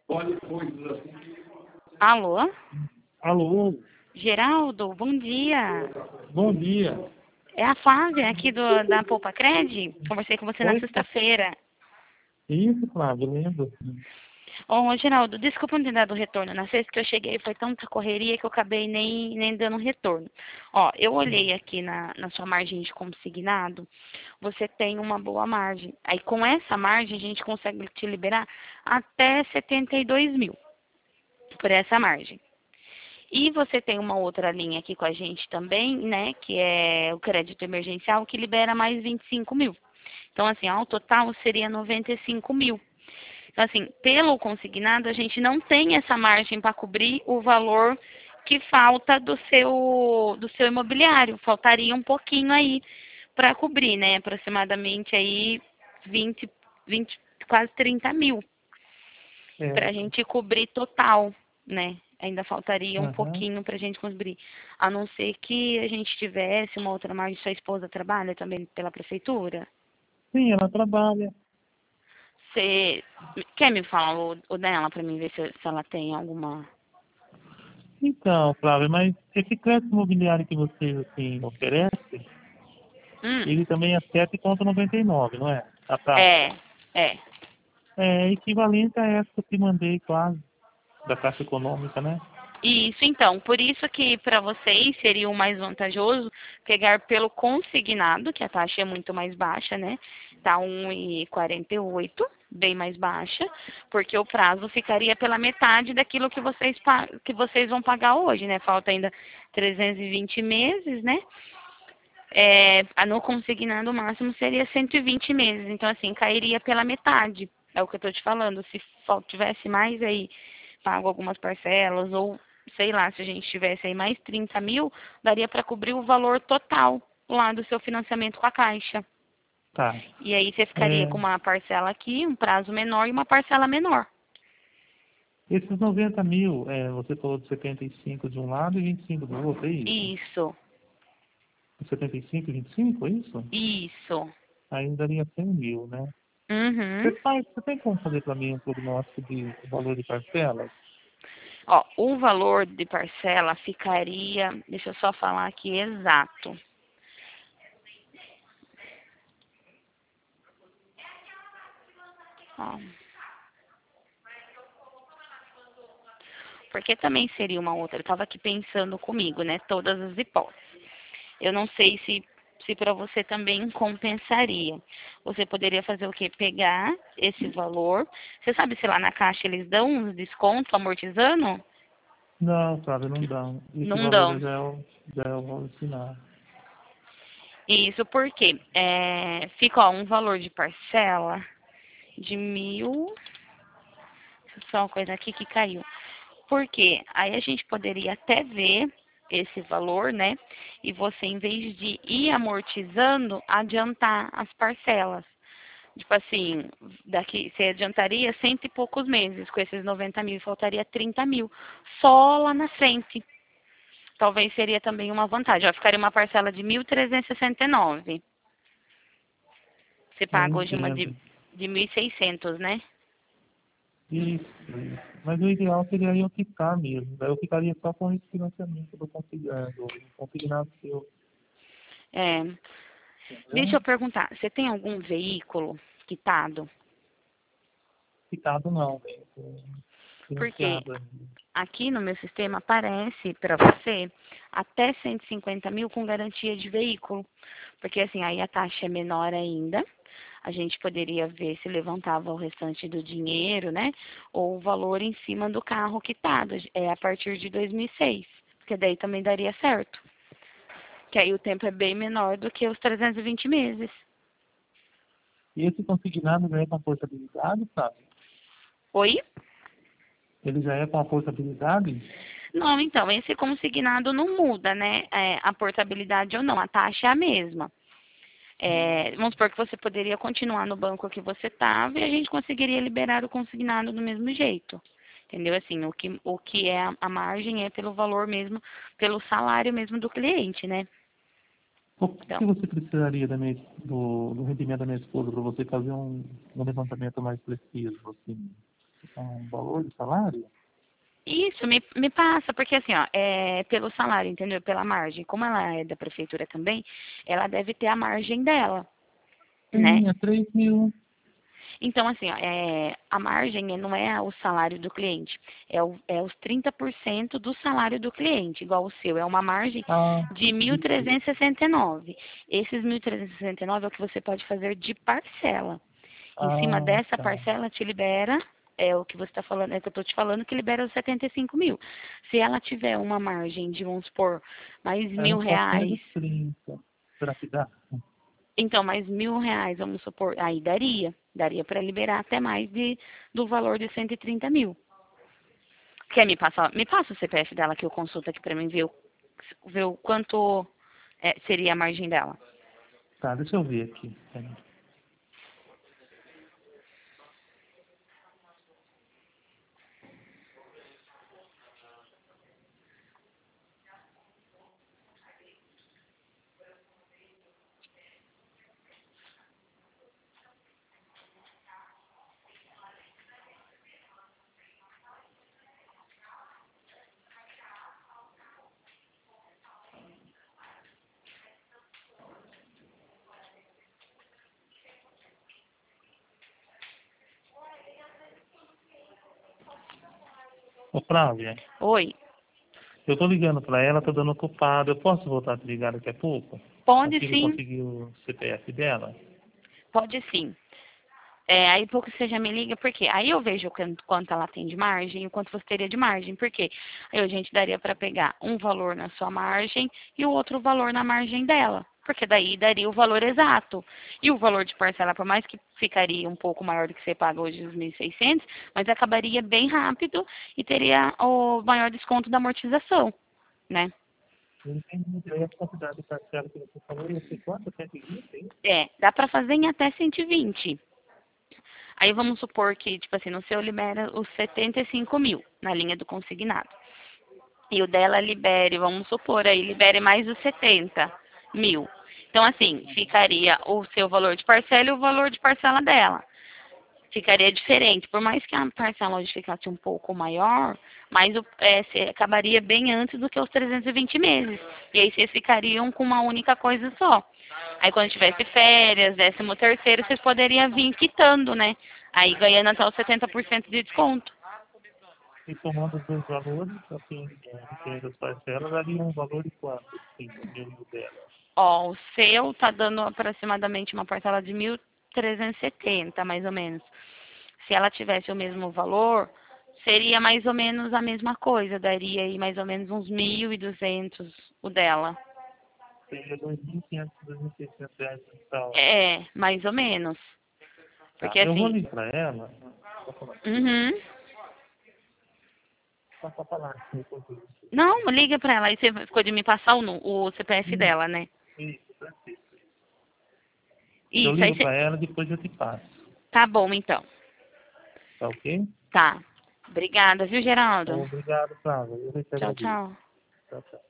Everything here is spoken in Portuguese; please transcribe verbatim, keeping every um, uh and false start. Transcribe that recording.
Alô? Alô, Geraldo, bom dia. bom dia. É a Flávia aqui do, da Poupa Cred. Conversei com você na Oi, sexta-feira. isso, Flávio, lembro. Ô, Geraldo, desculpa não ter dado retorno. Na sexta que eu cheguei foi tanta correria que eu acabei nem, nem dando retorno. Ó, eu olhei aqui na, na sua margem de consignado, você tem uma boa margem. Aí com essa margem a gente consegue te liberar até setenta e dois mil por essa margem. E você tem uma outra linha aqui com a gente também, né, que é o crédito emergencial, que libera mais vinte e cinco mil. Então, assim, ao total seria noventa e cinco mil. Então, assim, pelo consignado, a gente não tem essa margem para cobrir o valor que falta do seu, do seu imobiliário. Faltaria um pouquinho aí para cobrir, né, aproximadamente aí vinte, vinte, quase trinta mil para É, a gente cobrir total, né? Ainda faltaria um aham. pouquinho para a gente cobrir. A não ser que a gente tivesse uma outra margem. Sua esposa trabalha também pela prefeitura? Sim, ela trabalha. Você quer me falar o, o dela para mim ver se, se ela tem alguma... Então, Flávio, mas esse crédito imobiliário que vocês assim, oferecem, Hum, ele também é sete vírgula noventa e nove, não é? A taxa. é, é. É equivalente a essa que eu te mandei, quase, da Caixa Econômica, né? Isso, então, por isso que para vocês seria o mais vantajoso pegar pelo consignado, que a taxa é muito mais baixa, né? Tá um e quarenta e oito, bem mais baixa, porque o prazo ficaria pela metade daquilo que vocês pa- que vocês vão pagar hoje, né? Falta ainda trezentos e vinte meses, né? É, a no consignado o máximo seria cento e vinte meses, então assim, cairia pela metade. É o que eu tô te falando. Se fal- tivesse mais aí pago algumas parcelas, ou sei lá, se a gente tivesse aí mais trinta mil, daria para cobrir o valor total lá do seu financiamento com a Caixa. Tá. E aí você ficaria É, com uma parcela aqui, um prazo menor e uma parcela menor. esses noventa mil, é, você falou de setenta e cinco de um lado e vinte e cinco do outro, é isso? Isso, setenta e cinco e vinte e cinco, é isso? isso. Aí daria cem mil, né? Uhum. Você, faz, você tem como fazer para mim um prognóstico de valor de parcelas? Ó, o valor de parcela ficaria, deixa eu só falar aqui exato. Ó, porque também seria uma outra. Eu estava aqui pensando comigo, né? Todas as hipóteses. Eu não sei se, se para você também compensaria. Você poderia fazer o quê? Pegar esse valor. Você sabe se lá na Caixa eles dão uns desconto amortizando? Não, sabe, não dá. Esse Não valor dão. já é o, já é o valor final. Isso porque é, fica ó, um valor de parcela de mil. Só uma coisa aqui que caiu. Porque aí a gente poderia até ver esse valor, né? E você, em vez de ir amortizando, adiantar as parcelas. Tipo assim, daqui você adiantaria cento e poucos meses com esses noventa mil, faltaria trinta mil. Só lá na frente. Talvez seria também uma vantagem. Ó, ficaria uma parcela de mil trezentos e sessenta e nove. Você Eu paga hoje uma de, entendo. de mil e seiscentos, né? Isso, isso. Mas o ideal seria eu quitar mesmo. Daí eu ficaria só com esse financiamento do consignado, do consignado seu. É. Deixa Entendeu? eu perguntar, você tem algum veículo quitado? Quitado não, velho. Porque Financiado ainda. aqui no meu sistema aparece para você até cento e cinquenta mil com garantia de veículo. Porque assim, aí a taxa é menor ainda. A gente poderia ver se levantava o restante do dinheiro, né? Ou o valor em cima do carro quitado. É a partir de dois mil e seis. Porque daí também daria certo. Que aí o tempo é bem menor do que os trezentos e vinte meses. E esse consignado já é com portabilidade, sabe? Oi? Ele já é com a portabilidade? Não, então, esse consignado não muda, né? É, a portabilidade ou não, a taxa é a mesma. É, vamos supor que você poderia continuar no banco que você estava e a gente conseguiria liberar o consignado do mesmo jeito. Entendeu? Assim, o que, o que é a, a margem é pelo valor mesmo, pelo salário mesmo do cliente, né? O que Então, que você precisaria da minha, do, do rendimento da minha esposa para você fazer um, um levantamento mais preciso, assim? Um valor de salário? Isso, me, me passa, porque assim, ó, é pelo salário, entendeu? Pela margem. Como ela é da prefeitura também, ela deve ter a margem dela, né? Sim, é três mil. Então, assim, ó, é, a margem não é o salário do cliente, é, o, é os trinta por cento do salário do cliente, igual o seu. É uma margem Ah, de mil trezentos e sessenta e nove. Esses mil trezentos e sessenta e nove é o que você pode fazer de parcela. Em cima ah, dessa tá. parcela te libera, é o que você está falando, é o que eu estou te falando, que libera os setenta e cinco mil. Se ela tiver uma margem de, vamos supor, mais É mil um pouquinho de reais, trinta. Será que dá? então mais mil reais, vamos supor, aí daria. Daria para liberar até mais de, do valor de cento e trinta mil. Quer me passar? Me passa o C P F dela que eu consulto aqui para mim ver o, ver o quanto é, seria a margem dela. Tá, deixa eu ver aqui. Peraí. Ô, Flávia, Oi, eu tô ligando pra ela, tô dando ocupado. Eu posso voltar a te ligar daqui a pouco? pode Assim que eu sim, conseguir o C P F dela? pode sim. É, aí pouco você já me liga, porque aí eu vejo quanto, quanto ela tem de margem e o quanto você teria de margem, porque aí a gente daria para pegar um valor na sua margem e o outro valor na margem dela, porque daí daria o valor exato. E o valor de parcela, por mais que ficaria um pouco maior do que você paga hoje, os mil e seiscentos, mas acabaria bem rápido e teria o maior desconto da amortização, né? Eu entendi. Aí a quantidade de parcela que você falou, eu sei quanto? cento e vinte, hein? É, dá para fazer em até cento e vinte. Aí vamos supor que, tipo assim, no seu libera os setenta e cinco mil na linha do consignado. E o dela libere, vamos supor aí, libere mais os setenta mil. Então, assim, ficaria o seu valor de parcela e o valor de parcela dela. Ficaria diferente. Por mais que a parcela hoje ficasse um pouco maior, mas o, é, você acabaria bem antes do que os trezentos e vinte meses. E aí vocês ficariam com uma única coisa só. Aí quando tivesse férias, décimo terceiro, vocês poderiam vir quitando, né? Aí ganhando até os setenta por cento de desconto. E somando os dois valores, assim, é, diferente das parcelas, daria um valor de quanto? Sim, o meu e o dela. Ó, o seu tá dando aproximadamente uma parcela de mil trezentos e setenta, mais ou menos. Se ela tivesse o mesmo valor, seria mais ou menos a mesma coisa, daria aí mais ou menos uns mil e duzentos o dela. Seria dois mil e quinhentos, dois mil e seiscentos reais mensal. É, mais ou menos. Tá, Porque eu vou assim, ligar pra ela. Só falar. uhum. Só pra falar. Se eu consigo. Não, liga pra ela, aí você ficou de me passar o, nu- o C P F Isso, dela, né? isso, perfeito. Eu Isso, aí ligo você... pra ela, depois eu te passo. Tá bom, então. Tá ok? Tá. Obrigada, viu, Geraldo? Obrigado, Flávio. Eu te Tchau, agradeço. tchau. Tchau, tchau.